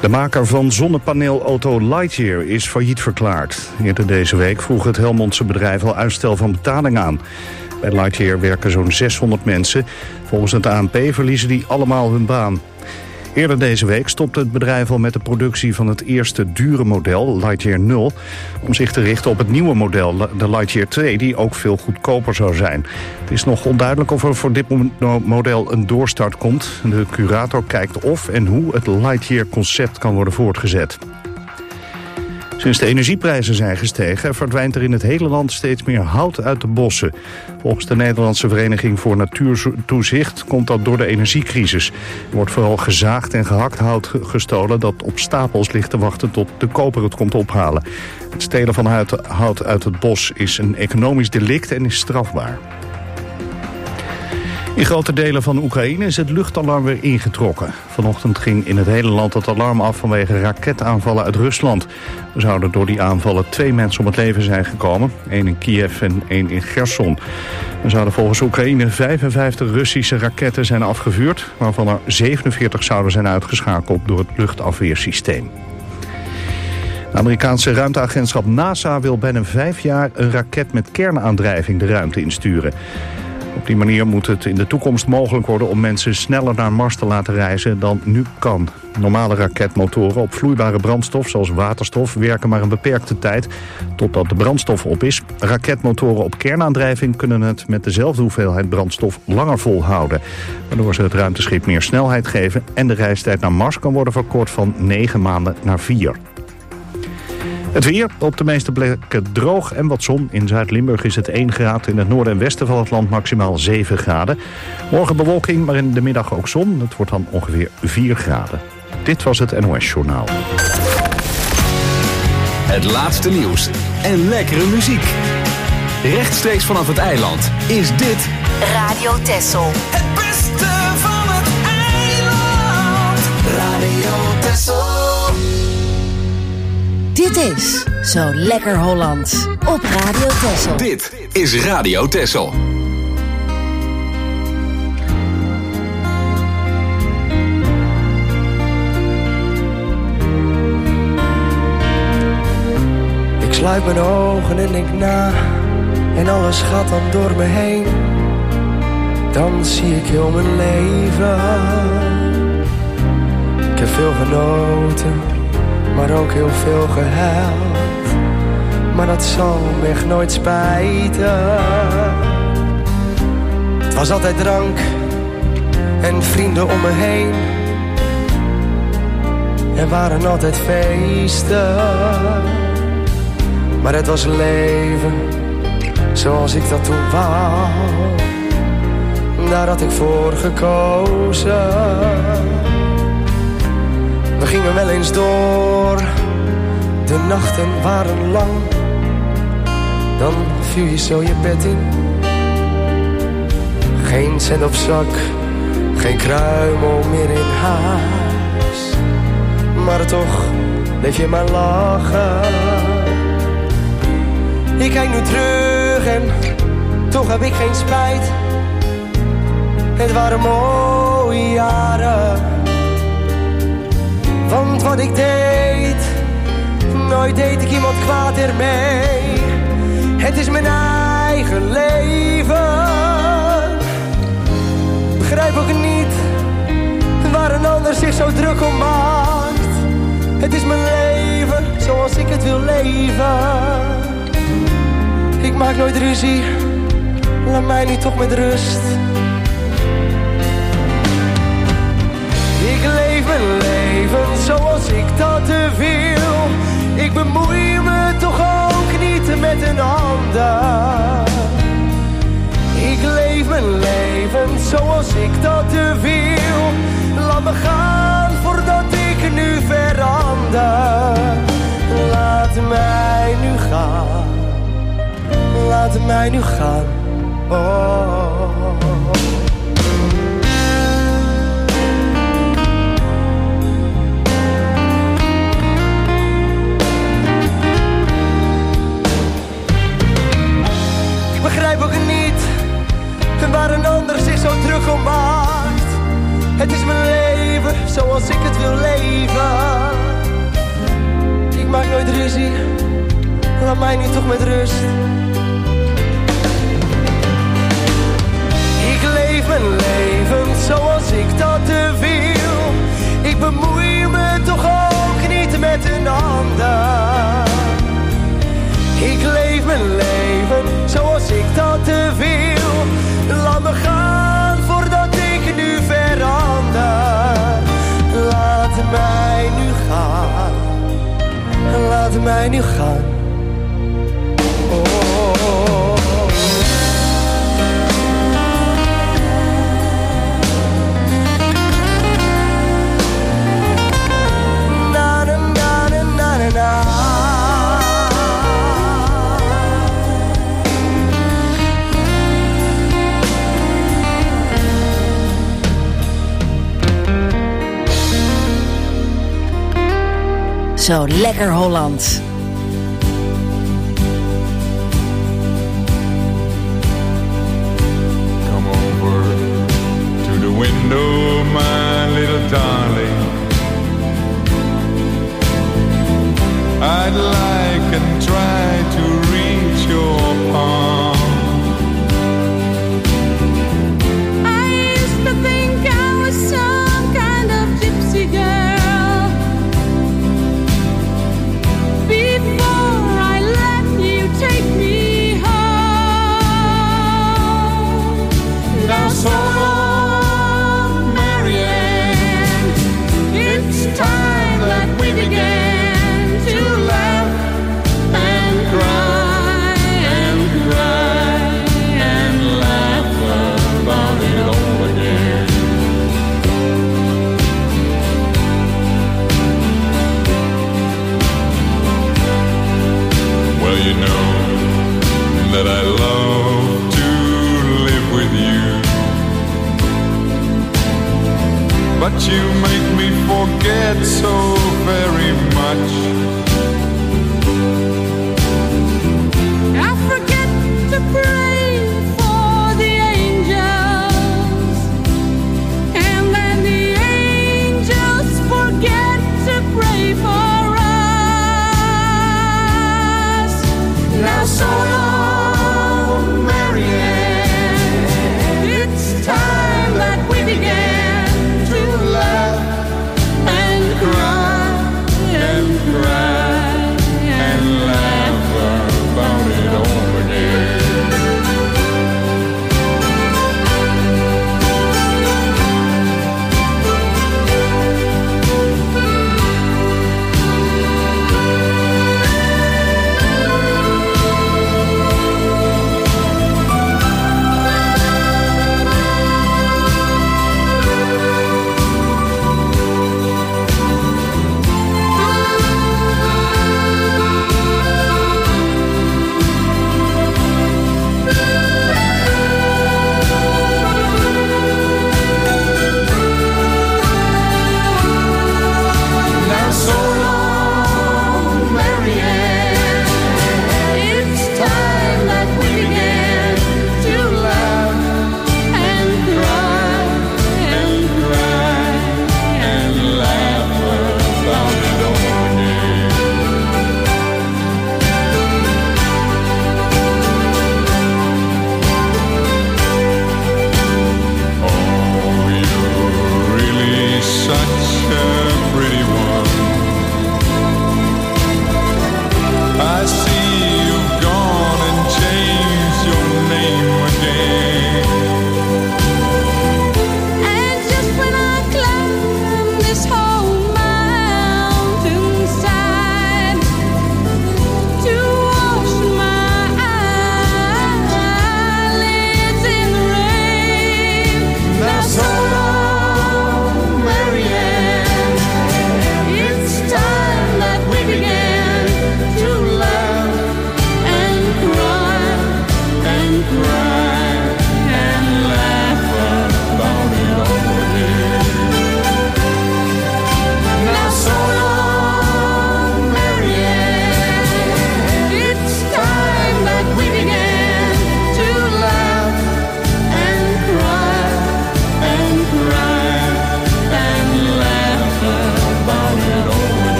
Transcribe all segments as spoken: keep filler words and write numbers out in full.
De maker van zonnepaneelauto Lightyear is failliet verklaard. Eerder deze week vroeg het Helmondse bedrijf al uitstel van betaling aan. Bij Lightyear werken zo'n zeshonderd mensen. Volgens het A N P verliezen die allemaal hun baan. Eerder deze week stopte het bedrijf al met de productie van het eerste dure model, Lightyear nul... om zich te richten op het nieuwe model, de Lightyear twee, die ook veel goedkoper zou zijn. Het is nog onduidelijk of er voor dit model een doorstart komt. De curator kijkt of en hoe het Lightyear-concept kan worden voortgezet. Sinds de energieprijzen zijn gestegen, verdwijnt er in het hele land steeds meer hout uit de bossen. Volgens de Nederlandse Vereniging voor Natuurtoezicht komt dat door de energiecrisis. Er wordt vooral gezaagd en gehakt hout gestolen dat op stapels ligt te wachten tot de koper het komt ophalen. Het stelen van hout uit het bos is een economisch delict en is strafbaar. In grote delen van Oekraïne is het luchtalarm weer ingetrokken. Vanochtend ging in het hele land het alarm af vanwege raketaanvallen uit Rusland. Er zouden door die aanvallen twee mensen om het leven zijn gekomen. één in Kiev en één in Gerson. Er zouden volgens Oekraïne vijfenvijftig Russische raketten zijn afgevuurd, waarvan er zevenenveertig zouden zijn uitgeschakeld door het luchtafweersysteem. Het Amerikaanse ruimteagentschap NASA wil binnen vijf jaar een raket met kernaandrijving de ruimte insturen. Op die manier moet het in de toekomst mogelijk worden om mensen sneller naar Mars te laten reizen dan nu kan. Normale raketmotoren op vloeibare brandstof, zoals waterstof, werken maar een beperkte tijd totdat de brandstof op is. Raketmotoren op kernaandrijving kunnen het met dezelfde hoeveelheid brandstof langer volhouden, waardoor ze het ruimteschip meer snelheid geven en de reistijd naar Mars kan worden verkort van negen maanden naar vier. Het weer, op de meeste plekken droog en wat zon. In Zuid-Limburg is het één graad, in het noorden en westen van het land maximaal zeven graden. Morgen bewolking, maar in de middag ook zon. Het wordt dan ongeveer vier graden. Dit was het N O S-journaal. Het laatste nieuws en lekkere muziek. Rechtstreeks vanaf het eiland is dit Radio Texel. Het beste van het eiland. Radio Texel. Dit is Zo Lekker Hollands op Radio Texel. Dit is Radio Texel. Ik sluit mijn ogen en denk na, en alles gaat dan door me heen. Dan zie ik heel mijn leven. Ik heb veel genoten, maar ook heel veel gehuild. Maar dat zal me echt nooit spijten. Het was altijd drank en vrienden om me heen. Er waren altijd feesten. Maar het was leven zoals ik dat toen wou. Daar had ik voor gekozen. We gingen wel eens door, de nachten waren lang. Dan viel je zo je bed in. Geen cent op zak, geen kruimel meer in huis. Maar toch bleef je maar lachen. Ik kijk nu terug en toch heb ik geen spijt. Het waren mooie jaren. Want wat ik deed, nooit deed ik iemand kwaad ermee. Het is mijn eigen leven. Begrijp ook niet waar een ander zich zo druk om maakt. Het is mijn leven zoals ik het wil leven. Ik maak nooit ruzie, laat mij nu toch met rust. Ik leef mijn leven zoals ik dat wil. Ik bemoei me toch ook niet met een ander. Ik leef mijn leven zoals ik dat wil. Laat me gaan voordat ik nu verander. Laat mij nu gaan. Laat mij nu gaan. Oh. Ik begrijp ook niet waar een ander zich zo druk om maakt. Het is mijn leven zoals ik het wil leven. televisie, laat mij nu toch met rust. Ik leef mijn leven zoals ik dat wil. Ik bemoei me toch ook niet met een ander. Ik leef mijn leven zoals ik dat wil. Laat me gaan voordat ik nu verander. Laat mij nu gaan. Laat mij nu gaan. Oh. Na na na na na na. Zo lekker Holland. Come over to the window, my little darling. I'd like and try to reach your palm. I used to think I was some kind of gypsy girl. Be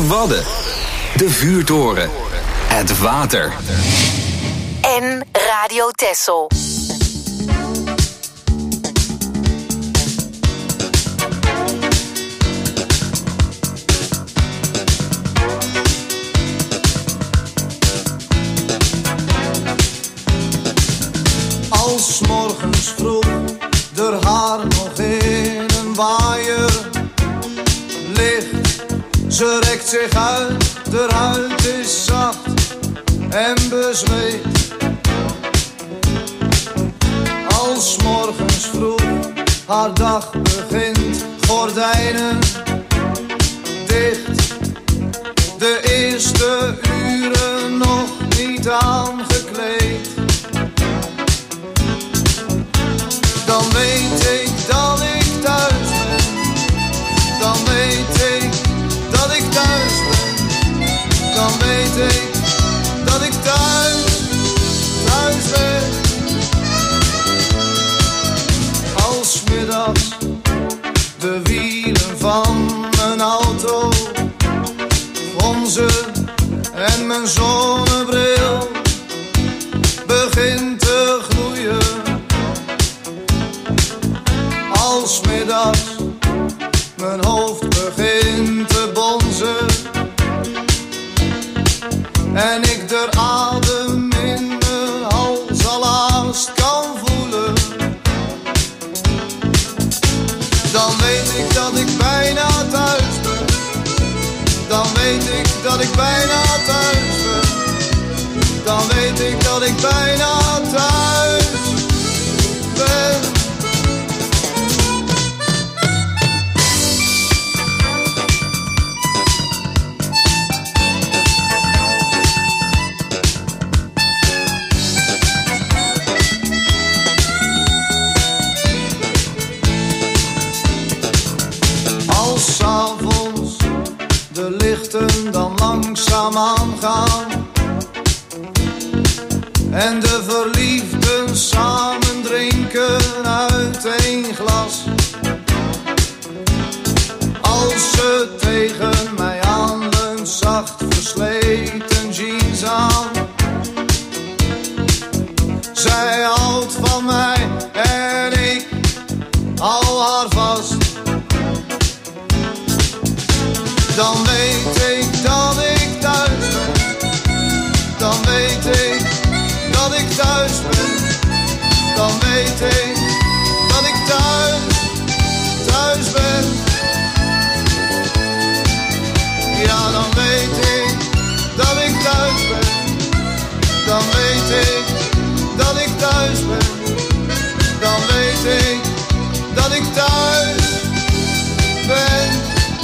Wadden. De vuurtoren. Het water. En Radio Texel. Als morgens vroeg er haar nog in een waaier ligt, ze rekt zich uit, de huid is zacht en bezweet. Als morgens vroeg haar dag begint, gordijnen dicht, de eerste uren nog niet aangekleed. Dan weet ik dat ik thuis ben. Dan weet ik dat ik thuis ben. Dan weet ik dat ik thuis, thuis ben. Als middags de wielen van mijn auto gonzen en mijn zonnebril begint te gloeien. Als middags mijn hoofd begint te bonzen en ik de adem in mijn hals al haast kan voelen, dan weet ik dat ik bijna thuis ben. Dan weet ik dat ik bijna thuis ben. Dan weet ik dat ik bijna thuis ben. S'avonds de lichten dan langzaam aangaan en de verliefden samen drinken uit één glas. Als ze tegen mij aanleunt, zacht versleten jeans aan. Zij houdt van mij en ik hou haar vast. Dan weet ik dat ik thuis ben. Dan weet ik dat ik thuis ben. Dan weet ik dat ik thuis, thuis ben. Ja, dan weet ik dat ik thuis ben. Dan weet ik dat ik thuis ben. Dan weet ik dat ik thuis ben.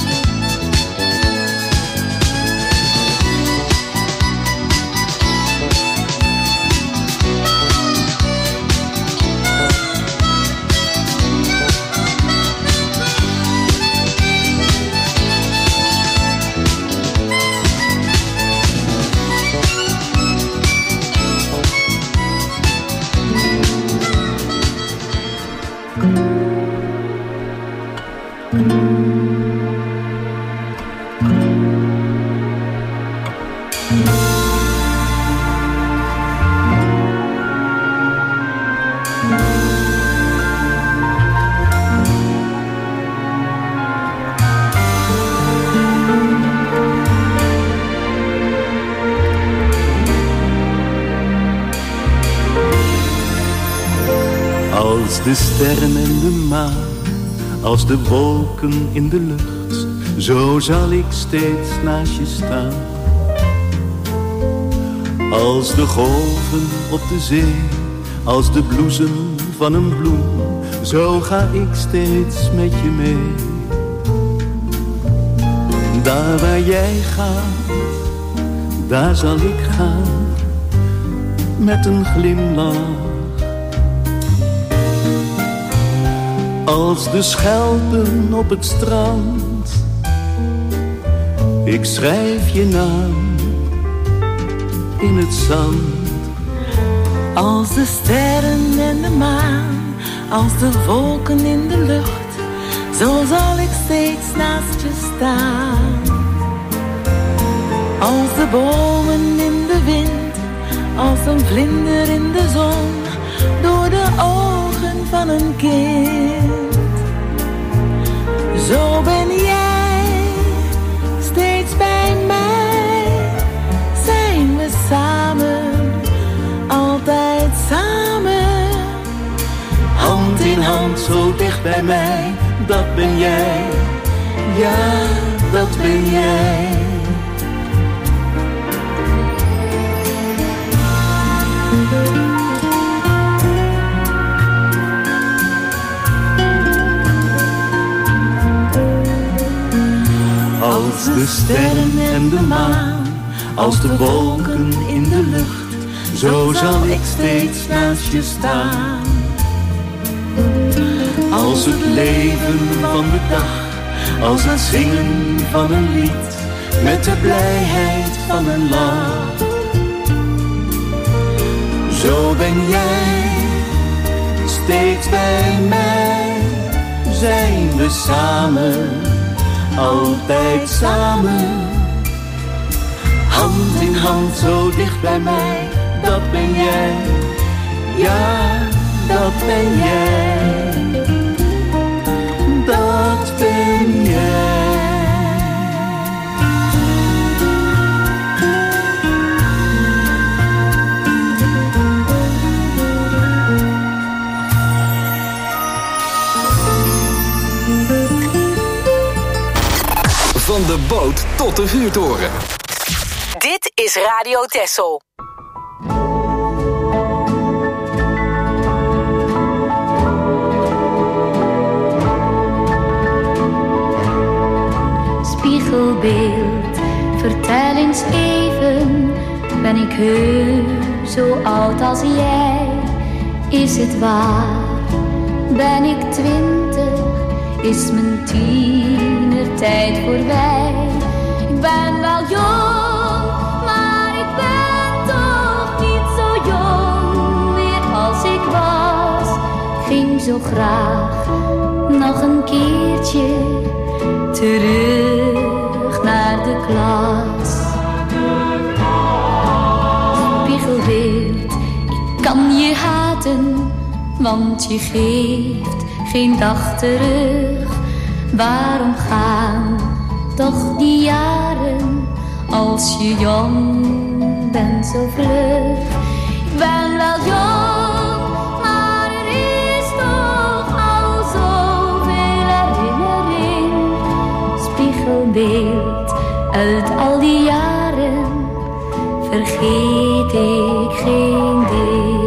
Als de sterren en de maan, als de wolken in de lucht, zo zal ik steeds naast je staan. Als de golven op de zee, als de bloesem van een bloem, zo ga ik steeds met je mee. Daar waar jij gaat, daar zal ik gaan, met een glimlach. Als de schelpen op het strand, ik schrijf je naam in het zand. Als de sterren en de maan, als de wolken in de lucht, zo zal ik steeds naast je staan. Als de bomen in de wind, als een vlinder in de zon, door de ogen van een kind. Zo ben jij steeds bij mij, zijn we samen, altijd samen. Hand in hand, zo dicht bij mij, dat ben jij, ja, dat ben jij. Als de sterren en de maan, als de wolken in de lucht, zo zal ik steeds naast je staan. Als het leven van de dag, als het zingen van een lied, met de blijheid van een lach. Zo ben jij steeds bij mij, zijn we samen, altijd samen. Hand in hand, zo dicht bij mij, dat ben jij, ja, dat ben jij, dat ben jij. Van de boot tot de vuurtoren. Dit is Radio Texel. Spiegelbeeld, vertel eens even, ben ik heus zo oud als jij? Is het waar? Ben ik twintig? Is mijn tienertijd voorbij? Ik ben wel jong, maar ik ben toch niet zo jong meer als ik was. Ging zo graag nog een keertje terug naar de klas. Spiegelbeeld, ik kan je haten, want je geeft geen dag terug. Waarom gaan toch die jaren als je jong bent zo vlug? Ik ben wel jong, maar er is toch al zoveel herinnering. Spiegelbeeld, uit al die jaren vergeet ik geen deel.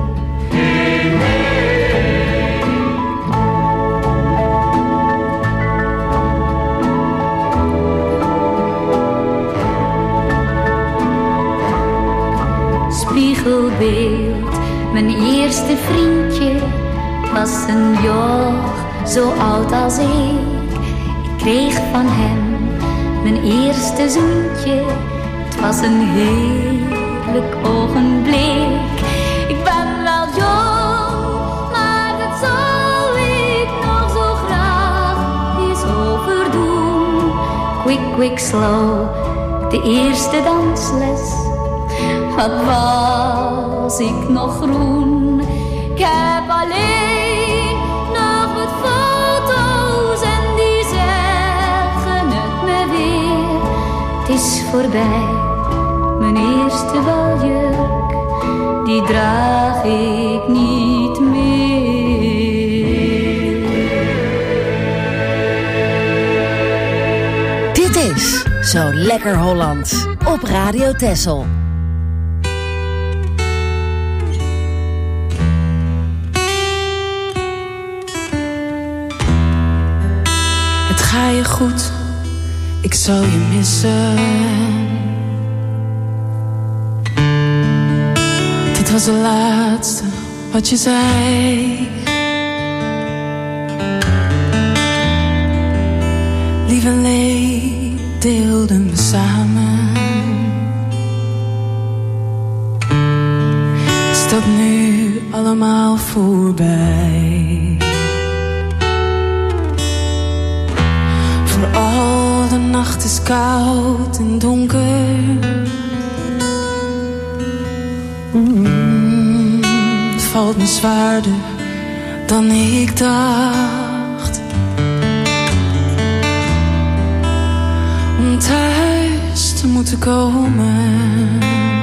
Spiegelbeeld, mijn eerste vriendje was een joch zo oud als ik. Ik kreeg van hem mijn eerste zoentje, het was een heerlijk ogenblik. Ik ben wel jong, maar dat zou ik nog zo graag eens overdoen. Quick, quick, slow, de eerste dansles. Wat was ik nog groen? Ik heb alleen nog wat foto's en die zeggen het me weer. Het is voorbij, mijn eerste baljurk, die draag ik niet meer. Dit is Zo Lekker Holland op Radio Texel. Ga je goed, ik zal je missen. Dit was het laatste wat je zei. Lief en leed deelden we samen. Is dat nu allemaal voorbij? Voor al de nacht is koud en donker. Mm, het valt me zwaarder dan ik dacht. Om thuis te moeten komen.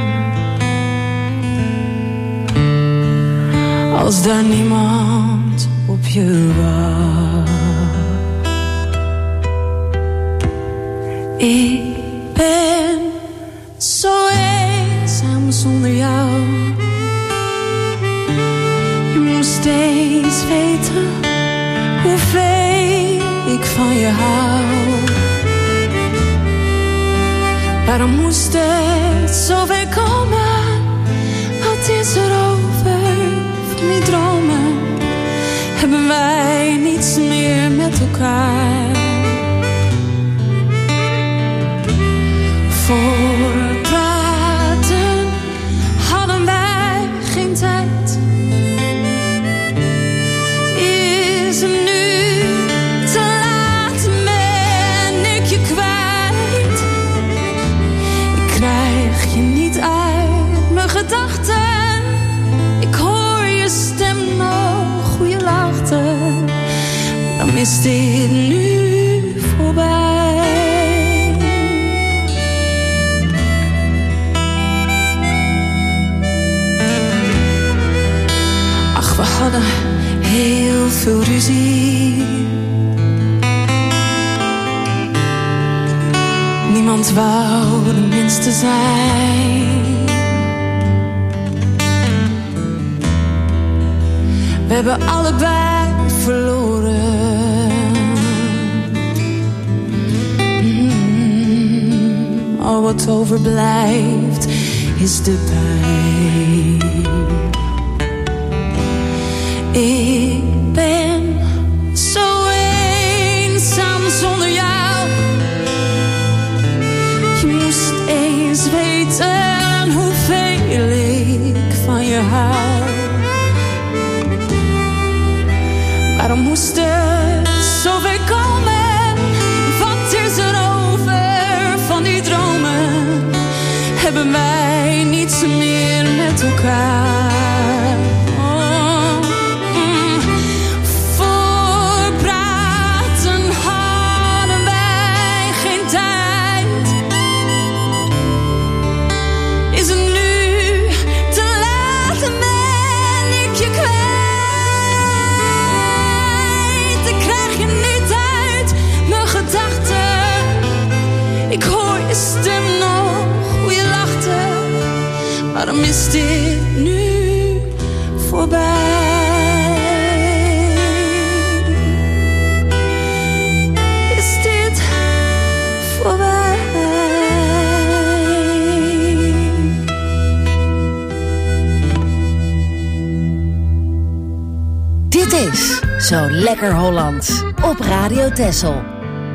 Als daar niemand op je wacht. Ik ben zo eenzaam zonder jou. Je moet steeds weten hoeveel ik van je hou. Waarom moest het zover komen? Wat is er over van die dromen? Hebben wij niets meer met elkaar? Voor praten hadden wij geen tijd. Is het nu te laat, ben ik je kwijt? Ik krijg je niet uit mijn gedachten. Ik hoor je stem nog, hoe je lachte. Dan is dit nu voorbij. We hadden heel veel ruzie. Niemand wou de minste zijn. We hebben allebei verloren. Mm, al wat overblijft is de pijn. Ik ben zo eenzaam zonder jou. Je moest eens weten hoeveel ik van je hou. Waarom moest het zover komen? Wat is er over van die dromen? Hebben wij niets meer met elkaar? Ik hoor je stem nog, hoe je lachte. Waarom is dit nu voorbij? Is dit voorbij? Dit is Zo Lekker Hollands op Radio Texel.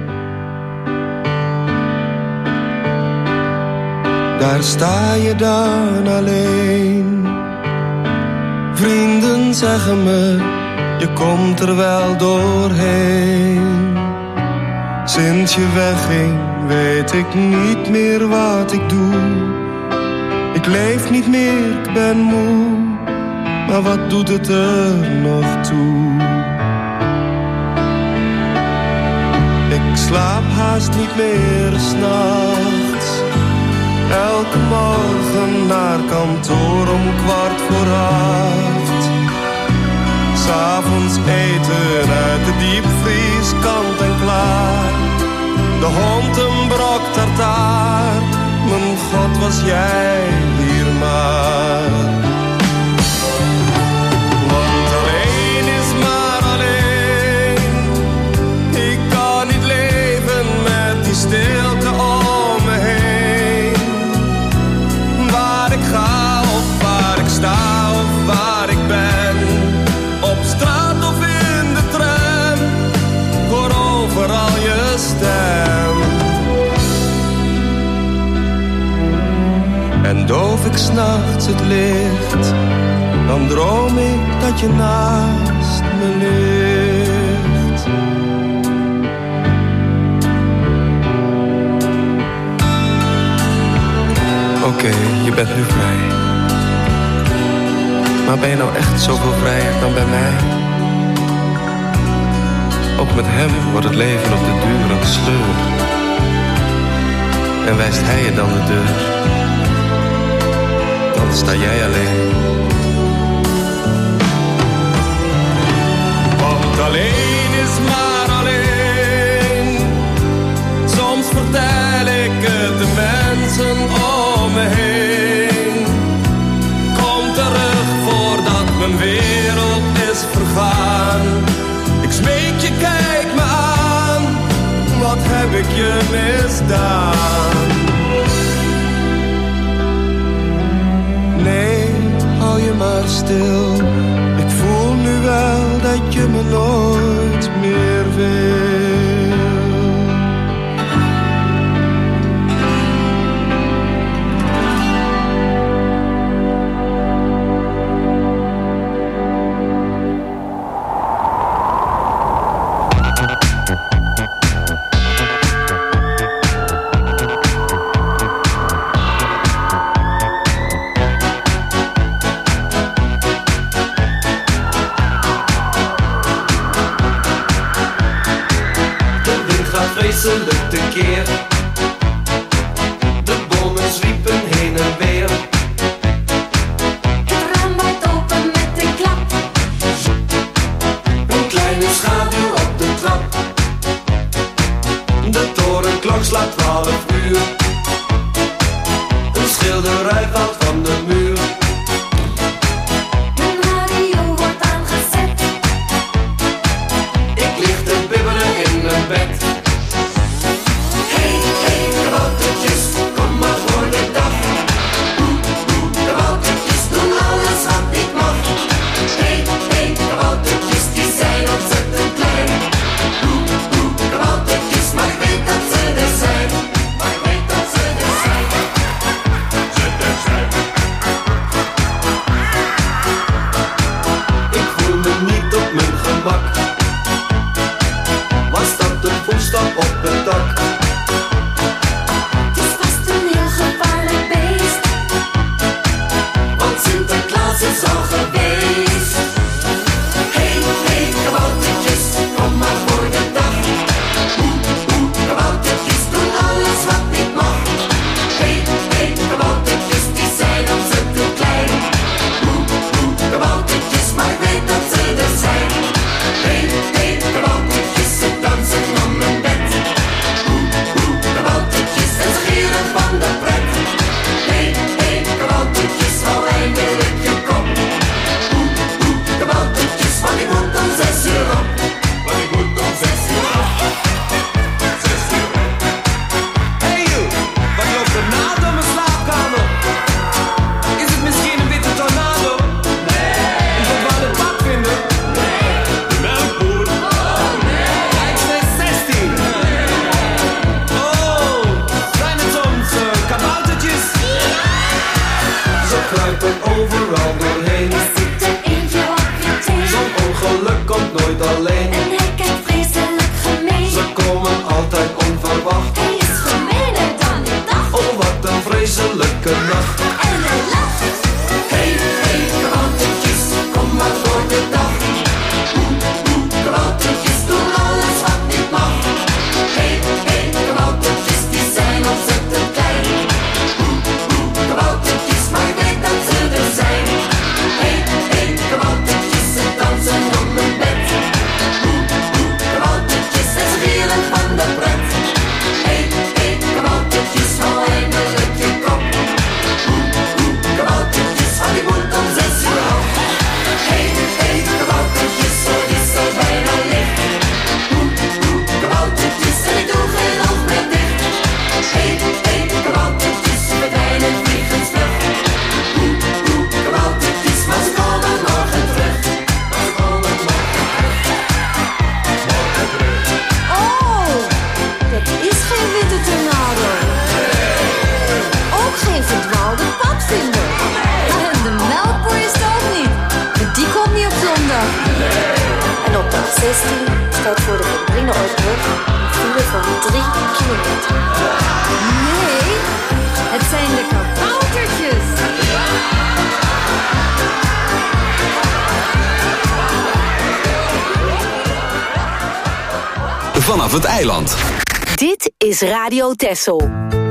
Daar sta je dan alleen. Vrienden zeggen me, je komt er wel doorheen. Sinds je wegging, weet ik niet meer wat ik doe. Ik leef niet meer, ik ben moe. Maar wat doet het er nog toe? Ik slaap haast niet meer 's nachts. Elke morgen naar kantoor om kwart voor acht. 'S Avonds eten uit de diepvries, kant en klaar. De hond een brok tartaar. Mijn God, was jij hier maar. Want alleen is maar alleen. Ik kan niet leven met die stilte om me heen. Waar ik ga of waar ik sta of waar ik ben. Op straat of in de tram. Hoor overal je stem. En doof ik 's nachts het licht. Dan droom ik dat je naast me ligt. Oké, je bent nu vrij. Maar ben je nou echt zoveel vrijer dan bij mij? Ook met hem wordt het leven op de duur een sleur. En wijst hij je dan de deur, dan sta jij alleen. Want alleen is maar alleen. Soms vertel ik het de mensen om me heen. Kom terug voordat mijn wereld is vergaan. Ik smeek je, kijk me aan. Wat heb ik je misdaan? Nee, hou je maar stil. Ik voel nu wel dat je me nooit meer wil. Vreselijk tekeer. De bomen zwiepen heen en weer. Het raam waait open met een klap. Een kleine schaduw op de trap. De torenklok slaat twaalf uur. Een schilderij valt van de muur. Mijn radio wordt aangezet. Ik lig te bibberen in mijn bed. zestien staat voor de Van Brienenoordbrug een file van drie kilometer. Nee, het zijn de kabouwers. Groetjes. Vanaf het eiland. Dit is Radio Texel.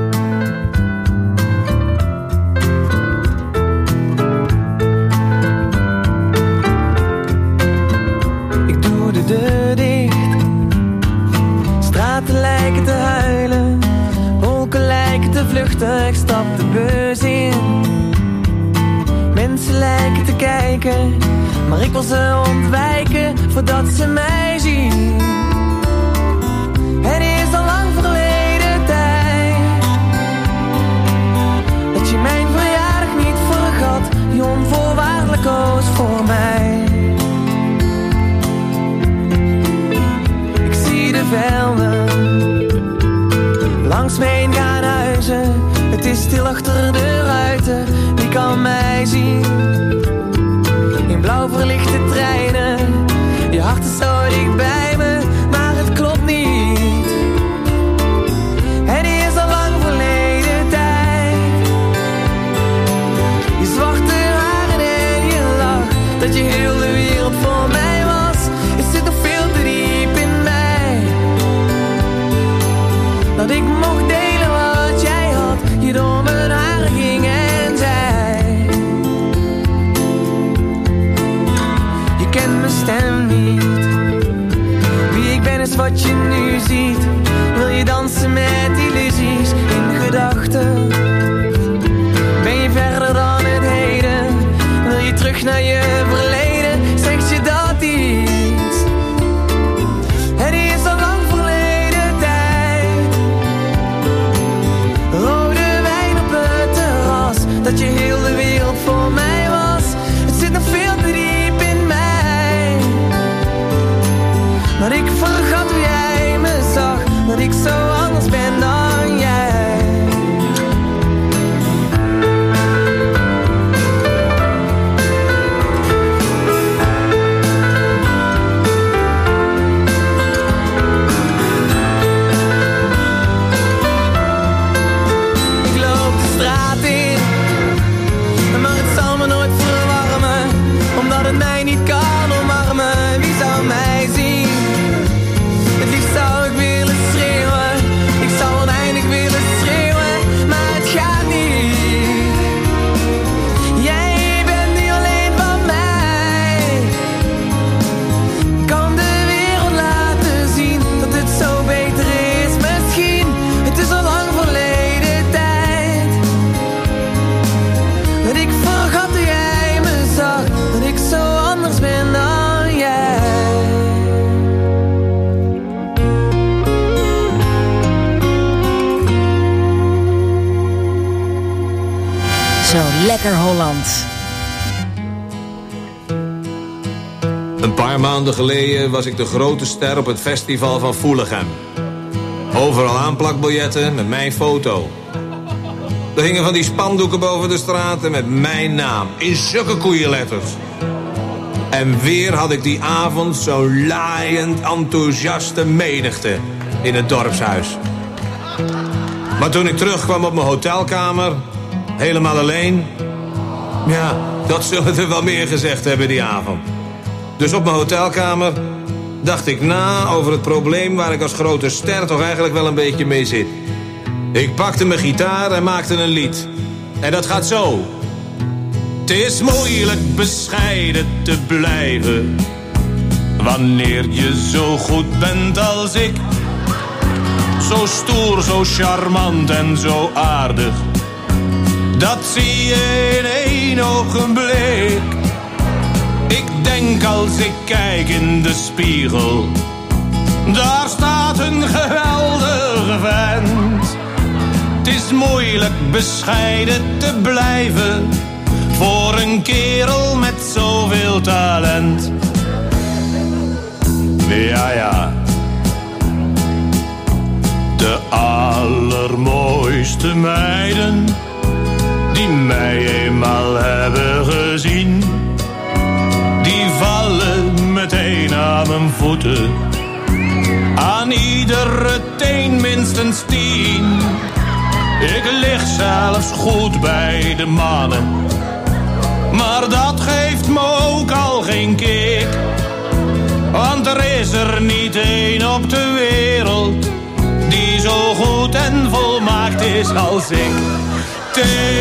Ik doe de deur dicht. Straten lijken te huilen. Wolken lijken te vluchten. Ik stap de bus in. Mensen lijken te kijken. Maar ik wil ze ontwijken voordat ze mij zien. Het is al lang verleden tijd dat je mijn verjaardag niet vergat, die onvoorwaardelijk koos voor mij. Ik zie de velden langs me heen gaan huizen. Het is stil achter de ruiten, wie kan mij zien? In blauw verlichte treinen, je hart is zo dicht bij me, maar het klopt niet. Het is al lang verleden tijd. Je zwarte haren en je lach, dat je heel de wereld voor mij was. Het zit nog veel te diep in mij. Dat ik mocht delen wat jij had, je door mijn haren ging en zei. Je kent mijn stem niet. Wie ik ben is wat je nu ziet. Wil je dansen met illusies in gedachten? Ben je verder dan het heden? Wil je terug naar je verleden? Zeg je dat iets? Het is al lang verleden tijd. Rode wijn op het terras, dat je heel de wereld voor mij was. Het zit nog veel te diep in mij. Maar ik vergat hoe jij me zag, dat ik zo anders ben dan jij. Ik loop de straat in, maar het zal me nooit verwarmen, omdat het mij niet kan omarmen. Wie zou mij zien? Het liefst zou ik willen schreeuwen. Ik zou oneindig willen schreeuwen, maar het gaat niet. Jij bent nu alleen van mij. Kan de wereld laten zien dat het zo beter is misschien. Het is al lang verleden tijd dat ik vergat hoe jij me zag, dat ik zo anders ben dan jij. Zo lekker Holland. Een paar maanden geleden was ik de grote ster op het festival van Voelichem. Overal aanplakbiljetten met mijn foto. Er hingen van die spandoeken boven de straten met mijn naam in zulke koeienletters. En weer had ik die avond zo'n laaiend enthousiaste menigte in het dorpshuis. Maar toen ik terugkwam op mijn hotelkamer, helemaal alleen, ja, dat zullen er wel meer gezegd hebben die avond. Dus op mijn hotelkamer dacht ik na over het probleem waar ik als grote ster toch eigenlijk wel een beetje mee zit. Ik pakte mijn gitaar en maakte een lied. En dat gaat zo. Het is moeilijk bescheiden te blijven wanneer je zo goed bent als ik. Zo stoer, zo charmant en zo aardig. Dat zie je in één ogenblik. Ik denk als ik kijk in de spiegel, daar staat een geweldige vent. Het is moeilijk bescheiden te blijven voor een kerel met zoveel talent. Ja, ja. De allermooiste meiden die mij eenmaal hebben gezien, die vallen meteen aan mijn voeten. Aan iedere teen minstens tien. Ik lig zelfs goed bij de mannen, maar dat geeft me ook al geen kick. Want er is er niet één op de wereld die zo goed en volmaakt is als ik. Het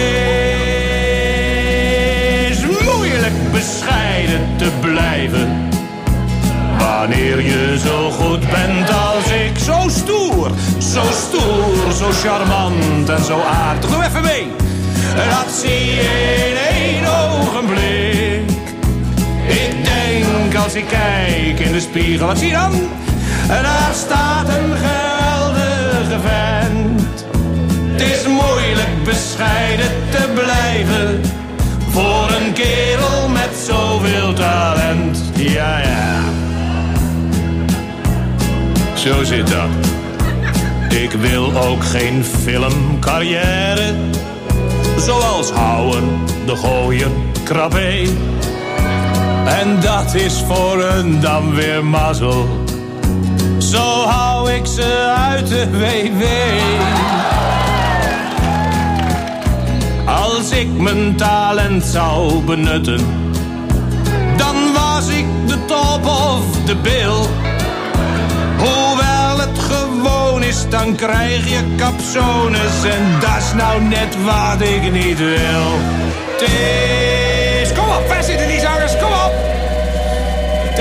is moeilijk bescheiden te blijven wanneer je zo goed bent als ik. Zo stoer, zo stoer, zo charmant en zo aardig. Doe even mee. Dat zie je in één ogenblik. Ik denk als ik kijk in de spiegel, wat zie je dan? Daar staat een geweldige vent. Het is moeilijk bescheiden te blijven voor een kerel met zoveel talent. Ja, ja. Zo zit dat. Ik wil ook geen filmcarrière, zoals Houwen, De Gooier, Krabbe. En dat is voor hun dan weer mazzel. Zo hou ik ze uit de W W. Als ik mijn talent zou benutten, dan was ik de top of de bill. Hoewel het gewoon is, dan krijg je capsones. En dat is nou net wat ik niet wil. Het is... Kom op, waar zitten die zangers? Kom op! Het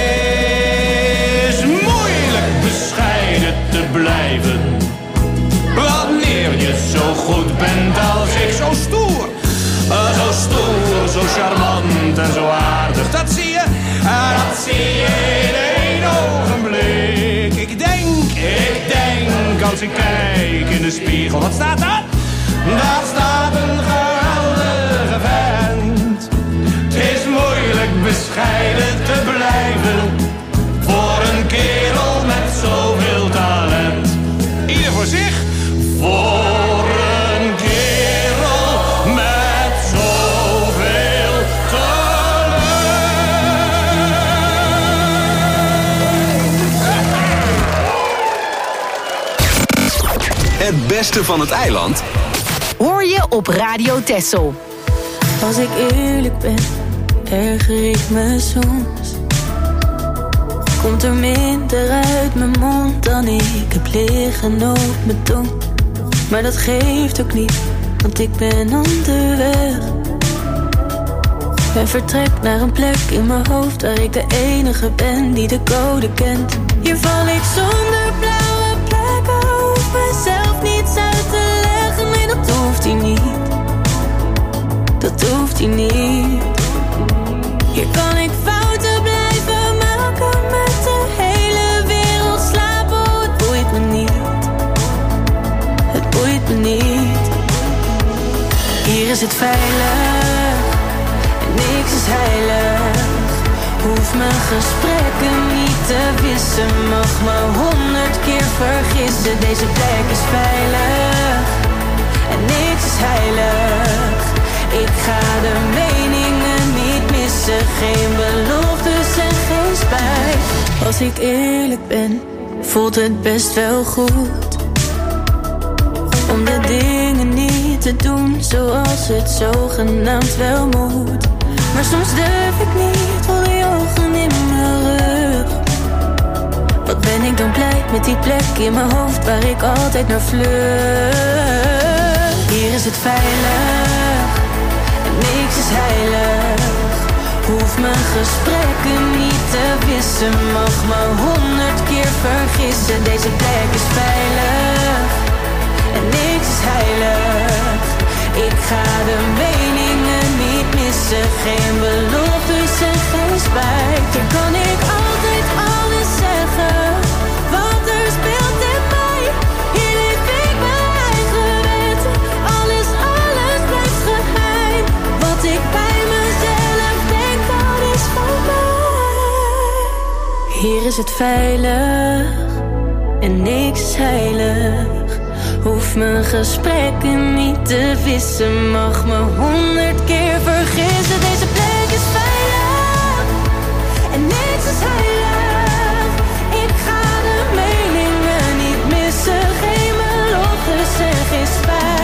is moeilijk bescheiden te blijven wanneer je zo goed bent als ik. Zo stoer, uh, zo stoer, zo charmant en zo aardig. Dat zie je, uh, dat zie je in één ogenblik. Ik denk, ik denk als ik kijk in de spiegel. Wat staat daar? Daar staat een geweldige vent. Het is moeilijk bescheiden te blijven voor een kerel met zoveel talent. Ieder voor zich. Voor een kerel met zoveel talent. Het beste van het eiland hoor je op Radio Texel. Als ik eerlijk ben, erger ik me soms. Komt er minder uit mijn mond dan ik heb liggen op mijn tong. Maar dat geeft ook niet, want ik ben onderweg. En vertrek naar een plek in mijn hoofd waar ik de enige ben die de code kent. Hier val ik zonder blauwe plekken, hoef mezelf niets uit te leggen. Nee, dat hoeft hij niet, dat hoeft hij niet. Hier kan ik fouten blijven maken, met de hele wereld slapen. Oh, het boeit me niet, het boeit me niet. Hier is het veilig en niks is heilig. Hoef mijn gesprekken niet te wissen, mag me honderd keer vergissen. Deze plek is veilig en niks is heilig. Ik ga de meningen niet missen, geen beloftes en geen spijt. Als ik eerlijk ben, voelt het best wel goed om de dingen niet te doen zoals het zogenaamd wel moet. Maar soms durf ik niet, voel die ogen in mijn rug. Wat ben ik dan blij met die plek in mijn hoofd waar ik altijd naar vlucht. Hier is het veilig en niks is heilig. Hoef mijn gesprekken niet te wissen, mag me honderd keer vergissen. Deze plek is veilig en niks is heilig. Ik ga de meningen niet missen, geen beloftes en geen spijt. Hier kan ik altijd alles zeggen, wat er speelt in mij. Hier leef ik mijn eigen wetten, alles, alles blijft geheim. Wat ik bij mezelf denk, dat is van mij. Hier is het veilig en niks is heilig. Hoef mijn gesprekken niet te wissen, mag me honderd keer vergissen. Deze plek is veilig en niks is heilig. Ik ga de meningen niet missen, geen beloftes en geen spijt.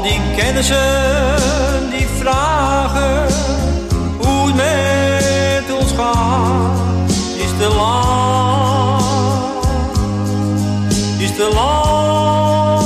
die kennissen die vragen hoe het met ons gaat, is te lang, is te lang.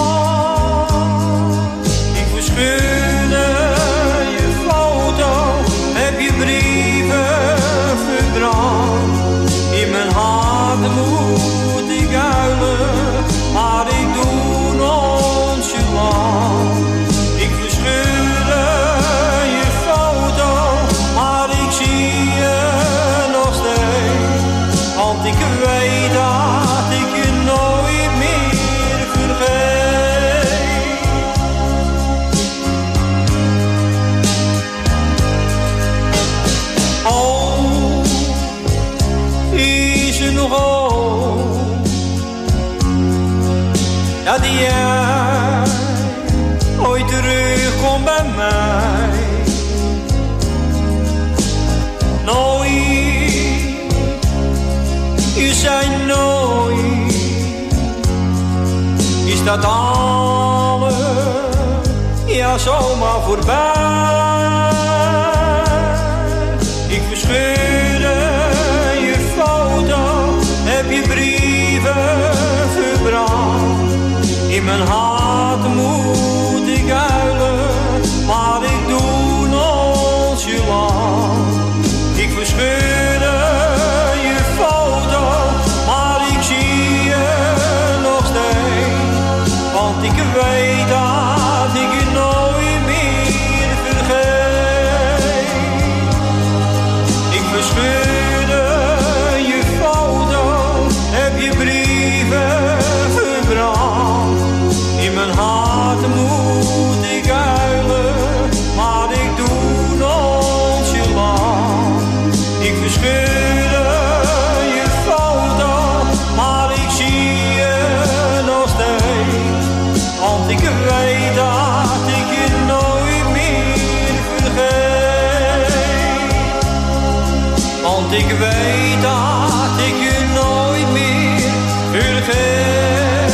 Ik verscheurde je foto, heb je brieven verbrand. In mijn hart moet ik huilen, maar ik doe nonchalant. Ik verscheurde je foto, maar ik zie je nog steeds. Want ik weet dat ik je nooit meer vergeet. Oh, is er nog hoop dat jij ooit terugkomt bij mij? Nooit, je zei nooit, is dat alles, ja zomaar voorbij. Ik verscheurde je foto, heb je brieven verbrand. In mijn hart moet ik huilen, maar ik doe nonchalant. Ik verscheurde je foto, maar ik zie je nog steeds. Want ik weet dat ik je nooit meer vergeet. Ik verscheurde je foto, heb je brieven verbrand. In mijn hart moet ik huilen, maar ik doe nonchalant. Ik verscheurde je foto, maar ik zie je nog steeds. Want ik weet dat ik je nooit meer vergeet. Want ik weet dat ik je nooit meer vergeet.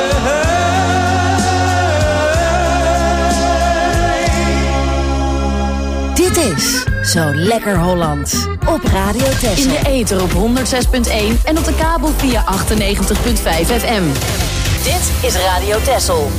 Dit is Zo Lekker Holland op Radio Texel. In de ether op honderd zes punt één en op de kabel via achtennegentig punt vijf F M. Dit is Radio Texel.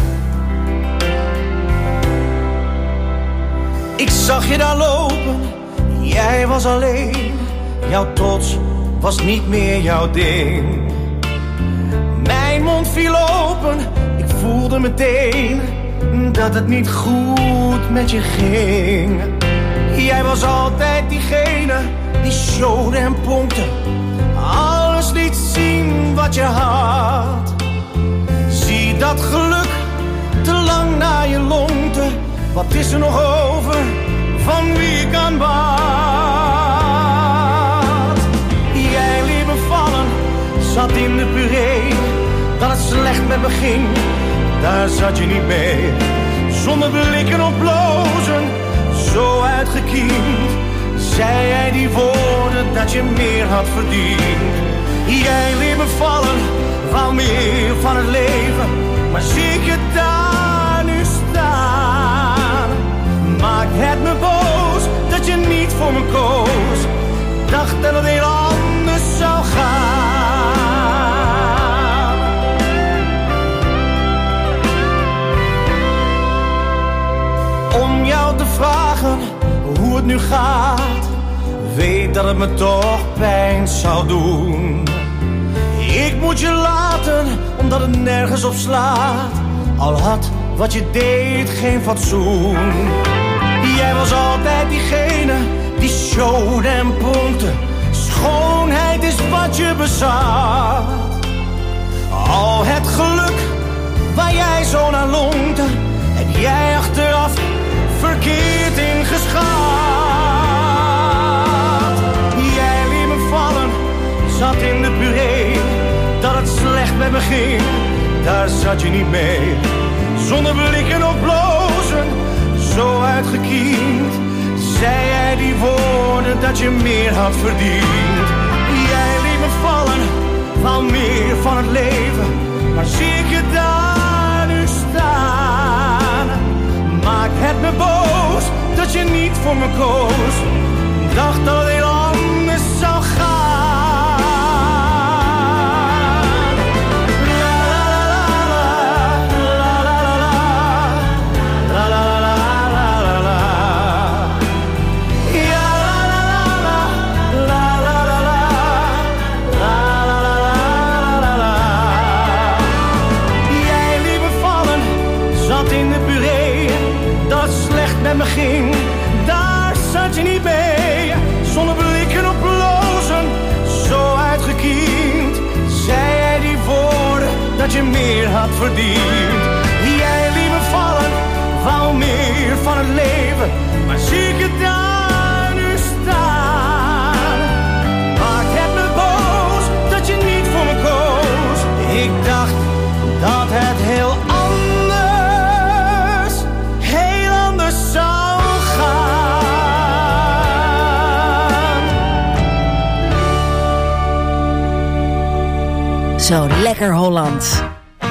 Ik zag je daar lopen, jij was alleen. Jouw trots was niet meer jouw ding. Mijn mond viel open, ik voelde meteen dat het niet goed met je ging. Jij was altijd diegene die showde en pompte, alles liet zien wat je had. Zie dat geluk te lang naar je longte, wat is er nog over van wie ik aan bad? Jij liet me vallen, zat in de puree, dat het slecht met me ging, daar zat je niet mee. Zonder blikken of blozen, zo uitgekiend, zei jij die woorden dat je meer had verdiend. Jij liet me vallen, wou meer van het leven, maar zie ik je daar nu staan. Maakt het me boos dat je niet voor me koos, dacht dat het heel anders zou gaan. Om jou te vragen hoe het nu gaat, weet dat het me toch pijn zou doen. Ik moet je laten, omdat het nergens op slaat, al had wat je deed geen fatsoen. Jij was altijd diegene die showde en pompte, schoonheid is wat je bezat. Al het geluk waar jij zo naar longte, heb jij achteraf verkeerd ingeschat. Jij liet me vallen, zat in de puree, dat het slecht met me ging, daar zat je niet mee. Zonder blikken of blozen, zo uitgekiend, zei jij die woorden dat je meer had verdiend. Jij liet me vallen, wou meer van het leven, maar zie ik je daar nu staan. maak het me boos dat je niet voor me koos. Dacht dat het heel anders zou gaan. Met me ging, daar zat je niet mee. Zonder blikken op blozen, zo uitgekiend. Zei jij die woorden dat je meer had verdiend. Jij liet me vallen, wou meer van het leven. Maar zie ik het daar nu staan. Maakt het me boos dat je niet voor me koos. Ik dacht dat het heel anders zou gaan. Zo lekker Holland.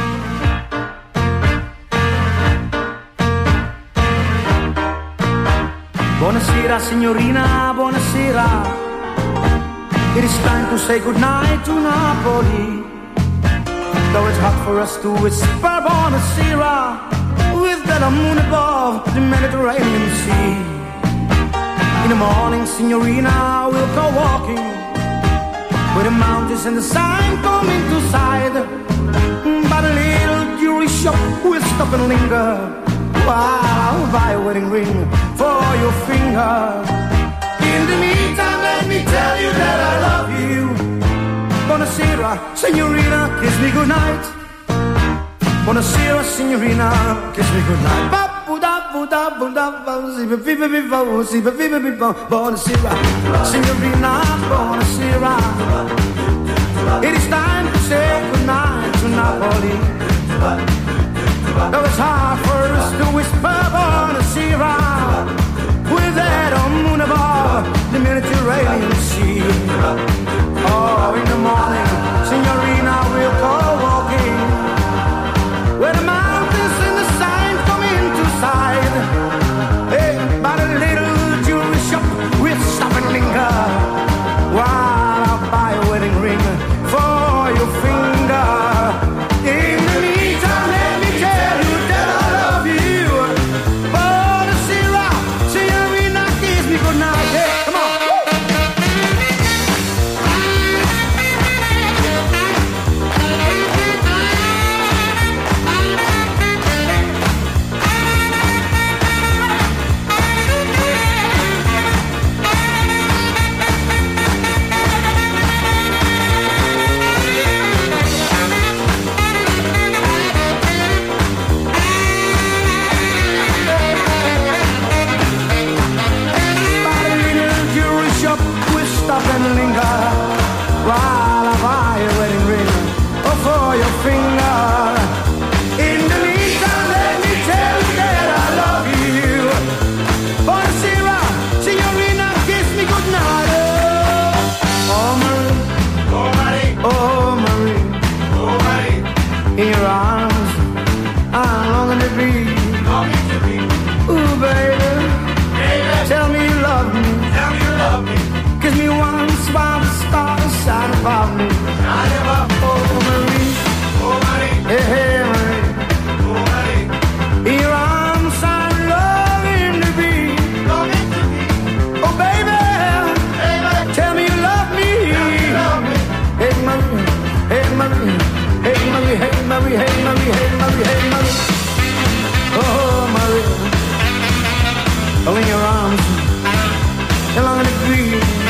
Buonasera signorina, buonasera. It is time to say goodnight to Napoli. Though it's hot for us to whisper buonasera, with that moon above the Mediterranean Sea. In the morning, signorina, we'll go walking where the mountains and the sun come into sight. By the little jewelry shop, we'll stop and linger while I'll buy a wedding ring for your finger. In the meantime, let me tell you that I love you. Buonasera, signorina, kiss me goodnight. Buonasera, signorina, kiss me goodnight. Buonasera, signorina, buonasera. It is time to say goodnight to Napoli. Though it's hard for us to whisper buonasera, with that moon above the Mediterranean Sea. Oh, in the morning, signorina, we'll go walking where the mountains and the sun come into sight. Hey, by the little jewelry shop, we'll stop and linger while I buy a wedding ring for your finger. In the meantime, let me tell you that I love you. Buonasera, signorina, kiss me goodnight. Hey, come on. Stop and linger while I buy a wedding ring for your finger. In the meantime, let me tell you that I love you. Buonasera, signorina, kiss me goodnight. Oh, Marie, oh, Marie, oh, Marie, oh, Marie. In your arms, I'm longing to be. Ooh, baby, baby, tell me you love me. Tell me you love me. Kiss me once while the stars shine above me. Shine above. Oh, Marie. Oh, Marie. Hey, hey, Marie. Oh, Marie. In your arms I'm longing to be. Longing to be. Oh, baby. Baby. Tell me you love me. Tell me you love me. Hey, Marie. Hey, Marie. Hey, Marie. Hey, Marie. Hey, Marie. Hey, Marie. Hey, Marie. Oh, Marie. Oh, in your arms I'm longing to be.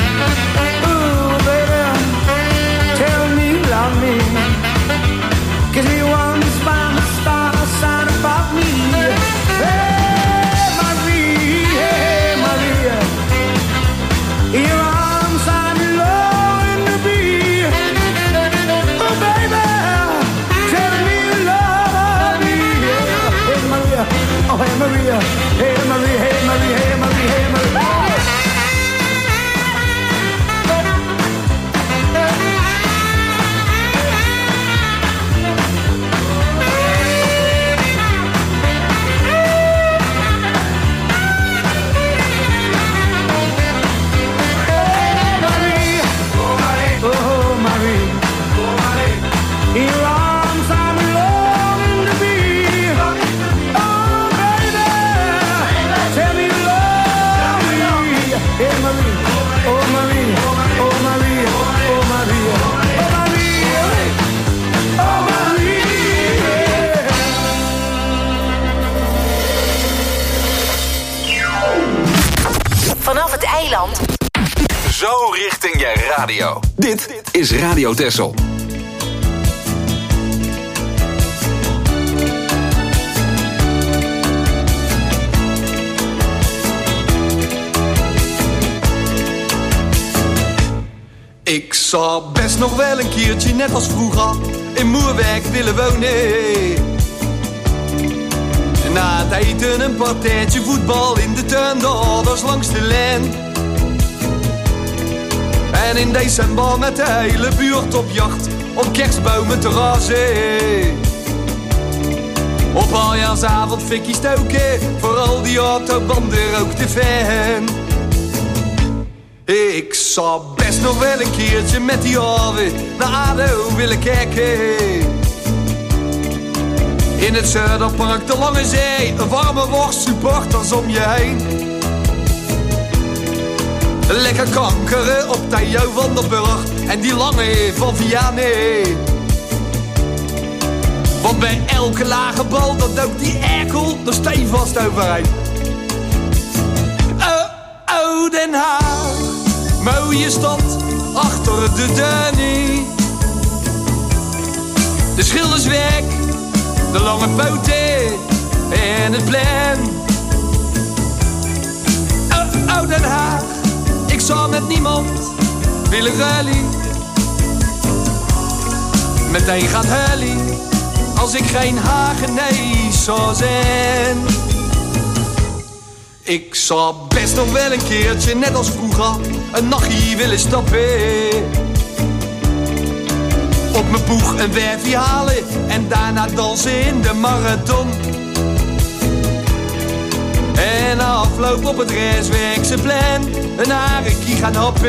Kiss me once by the stars shine above me. Hey, Marie, hey, Maria. In your arms I'm longing to be. Oh, baby, tell me you love me. Hey, Maria, oh, hey, Maria. Hey, Marie, hey, Marie, hey, Marie, hey, Marie. flow richting je radio. Dit is Radio Texel. Ik zou best nog wel een keertje, net als vroeger, in Moerwijk willen wonen. Na het eten een partijtje voetbal in de tuin, de ouders langs de lijn. En in december met de hele buurt op jacht, om kerstbomen te razen. Op aljaarsavond fikkie stoken, vooral die autobanden rookte fan. Ik zou best nog wel een keertje met die haven naar ADO willen kijken. In het Zuiderpark, de Lange Zee, een warme worst, supporters om je heen. Lekker kankeren op Theo van der Burg en die lange van Vianney. Want bij elke lage bal, dat dook die erkel er stevast overheen. Oh, oh, Den Haag, mooie stad, achter de Danny. De Schildersweg, de lange poten en het plein. Oh, oh, Den Haag, ik zou met niemand willen rally. Meteen gaat hully, als ik geen Hagenees zou zijn. Ik zou best nog wel een keertje, net als vroeger, een nachtje willen stappen. Op mijn poeg een werfje halen en daarna dansen in de marathon. En na afloop op het Rijswijkse plein een harekie gaan happen.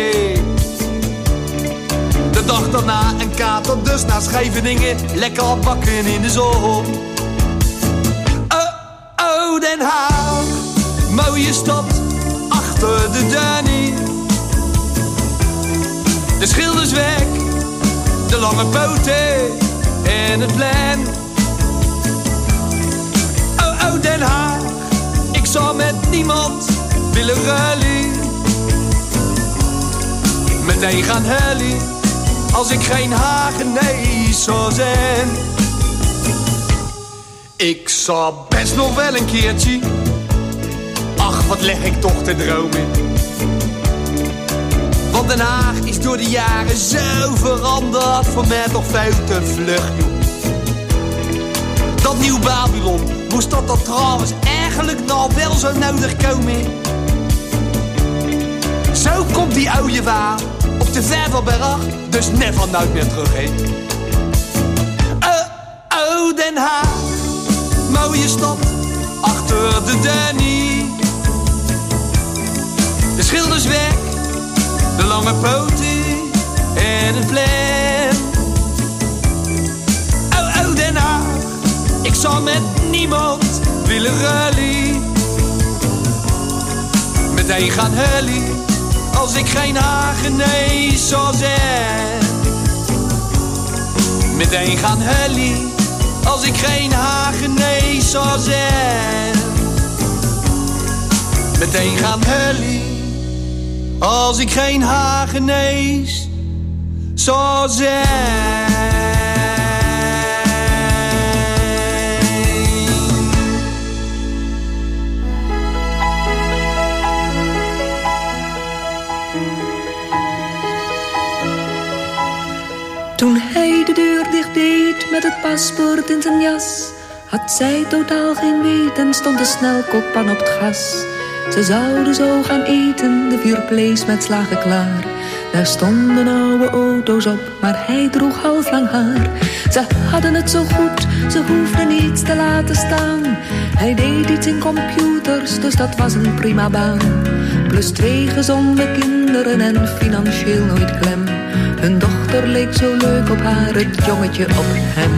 De dag daarna een kater, dus naar Scheveningen, lekker bakken in de zon. Oh, oh, Den Haag, mooie stad, achter de Danny. De Schildersweg, de lange poten en het plein. Oh, oh, Den Haag, ik zou met niemand willen rally. Meteen gaan hully, als ik geen Hagenees zou zijn. Ik zou best nog wel een keertje, ach, wat leg ik toch te dromen. Want Den Haag is door de jaren zo veranderd, voor mij toch veel te vlug, joh. Dat nieuw Babylon, moest dat dan trouwens eigenlijk nou wel zo nodig komen? Zo komt die oude waar op de Vervelberg, dus never nooit meer terug, hè. Oh, oh, Den Haag, mooie stad, achter de Danny. De Schildersweg, de lange poten en het plein. Oh, oh, Den Haag, ik zou met niemand willen rally. Meteen gaan hully, als ik geen Hagenees zou zijn. Meteen gaan hully, als ik geen Hagenees zou zijn. Meteen gaan hully, als ik geen Hagenees zou zijn. Toen hij de deur dicht deed met het paspoort in zijn jas, had zij totaal geen weet en stond de snelkookpan op het gas. Ze zouden zo gaan eten, de vier vlees met slagen klaar. Daar stonden oude auto's op, maar hij droeg halflang haar. Ze hadden het zo goed, ze hoefden niets te laten staan. Hij deed iets in computers, dus dat was een prima baan. Plus twee gezonde kinderen en financieel nooit klem. Hun dochter leek zo leuk op haar, het jongetje op hem.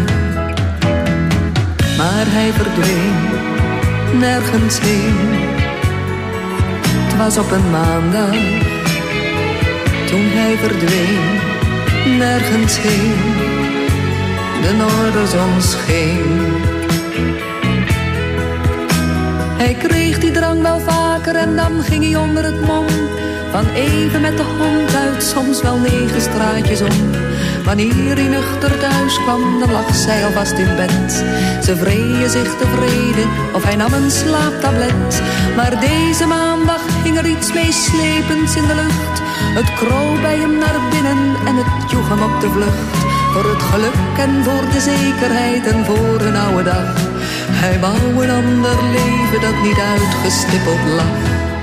Maar hij verdween, nergens heen. Het was op een maandag, toen hij verdween, nergens heen. De noorderzon scheen. Hij kreeg die drang wel vaker en dan ging hij onder het mom Van even met de hond uit, soms wel negen straatjes om. Wanneer hij nuchter thuis kwam, dan lag zij alvast in bed. Ze vreeën zich tevreden, of hij nam een slaaptablet. Maar deze maandag hing er iets meeslepends in de lucht. Het kroop bij hem naar binnen en het joeg hem op de vlucht. Voor het geluk en voor de zekerheid en voor een oude dag. Hij wou een ander leven dat niet uitgestippeld lag.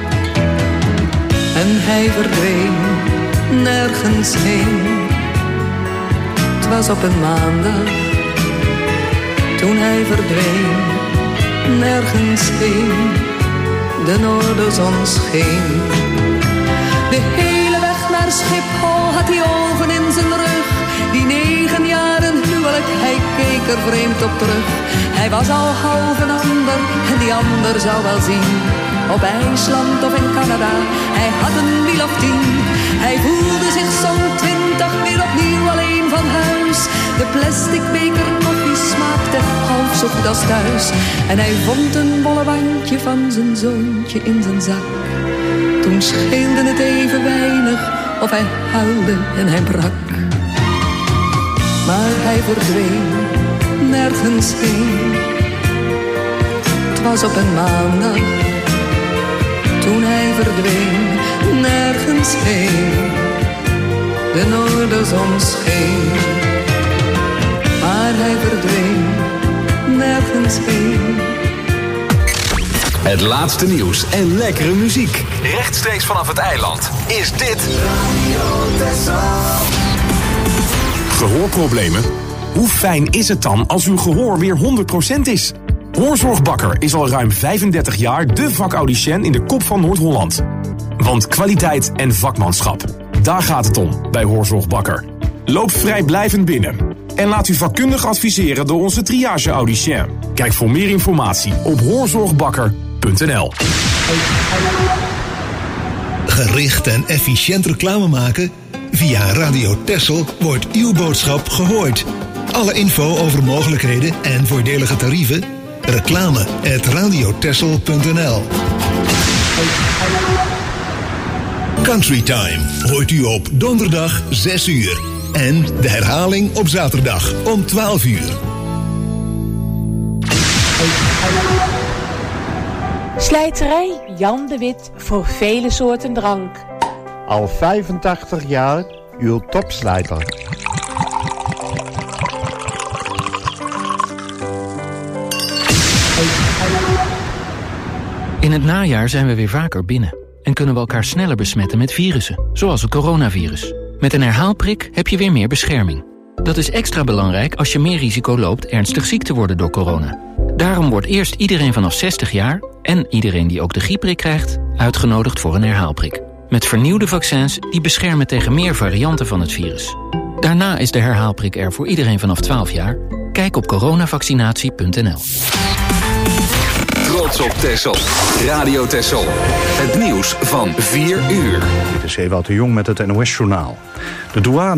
En hij verdween nergens heen. Het was op een maandag toen hij verdween nergens heen. De noorderzon scheen. De hele weg naar Schiphol had hij ogen in zijn rug. Die negen jaren huwelijk, hij keek er vreemd op terug. Hij was al half een ander en die ander zou wel zien. Op IJsland of in Canada, hij had een wiel of tien. Hij voelde zich zo'n twintig weer opnieuw alleen van huis. De plastic beker koffie smaakte half zo goed als thuis. En hij vond een bollebandje van zijn zoontje in zijn zak. Toen scheelde het even weinig of hij huilde en hij brak. Maar hij verdween nergens heen. Het was op een maandag toen hij verdween nergens heen. De noorderzon scheen. Maar hij verdween nergens heen. Het laatste nieuws en lekkere muziek. Rechtstreeks vanaf het eiland is dit Radio Texel. Gehoorproblemen? Hoe fijn is het dan als uw gehoor weer honderd procent is? Hoorzorg is al ruim vijfendertig jaar de vakaudiënt in de kop van Noord-Holland. Want kwaliteit en vakmanschap, daar gaat het om bij Hoorzorg Bakker. Loop vrijblijvend binnen en laat u vakkundig adviseren door onze triage-audicien. Kijk voor meer informatie op hoorzorgbakker punt n l. Gericht en efficiënt reclame maken? Via Radio Texel wordt uw boodschap gehoord. Alle info over mogelijkheden en voordelige tarieven? Reclame at radio texel punt n l. Country Time hoort u op donderdag zes uur. En de herhaling op zaterdag om twaalf uur. Slijterij Jan de Wit voor vele soorten drank. Al vijfentachtig jaar uw topslijter. In het najaar zijn we weer vaker binnen en kunnen we elkaar sneller besmetten met virussen, zoals het coronavirus. Met een herhaalprik heb je weer meer bescherming. Dat is extra belangrijk als je meer risico loopt ernstig ziek te worden door corona. Daarom wordt eerst iedereen vanaf zestig jaar en iedereen die ook de griepprik krijgt uitgenodigd voor een herhaalprik. Met vernieuwde vaccins die beschermen tegen meer varianten van het virus. Daarna is de herhaalprik er voor iedereen vanaf twaalf jaar. Kijk op coronavaccinatie punt n l. Trots op Texel. Radio Texel. Het nieuws van vier uur. Dit is Ewout de Jong met het N O S-journaal. De douane